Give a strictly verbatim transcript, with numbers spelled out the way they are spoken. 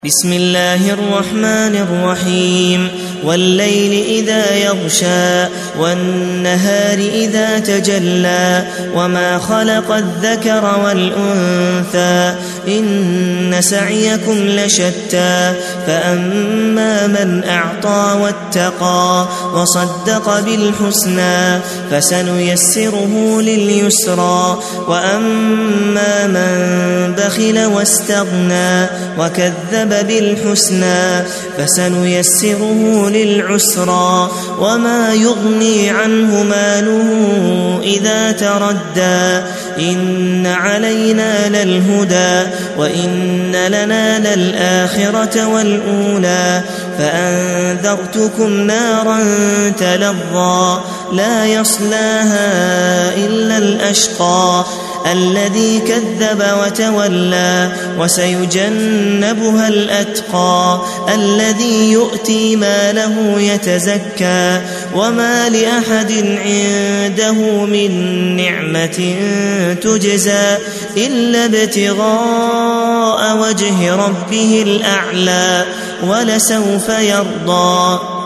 بسم الله الرحمن الرحيم والليل إذا يغشى والنهار إذا تجلى وما خلق الذكر والأنثى إن سعيكم لشتى فأما من أعطى واتقى وصدق بالحسنى فسنيسره لليسرى وأما من بخل واستغنى وكذب بالحسنى فسنيسره للعسرى وما يغني عنه ماله إذا تردى إن علينا للهدى وإن لنا للآخرة والأولى فأنذرتكم نارا تلظى لا يصلاها إلا الأشقى الذي كذب وتولى وسيجنبها الأتقى الذي يؤتي ماله يتزكى وما لأحد عنده من نعمة تجزى إلا ابتغاء وجه ربه الأعلى ولسوف يرضى.